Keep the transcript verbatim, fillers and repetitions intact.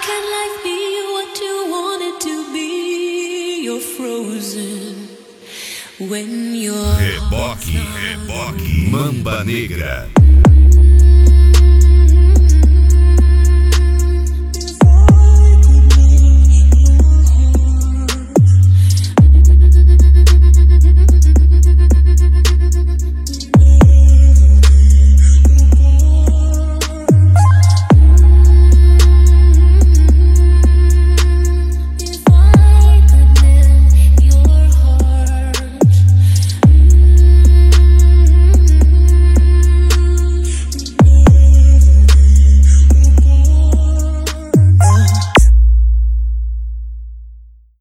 can life be what you want it to be? You're frozen when you're Reboque, reboque, Mamba Negra.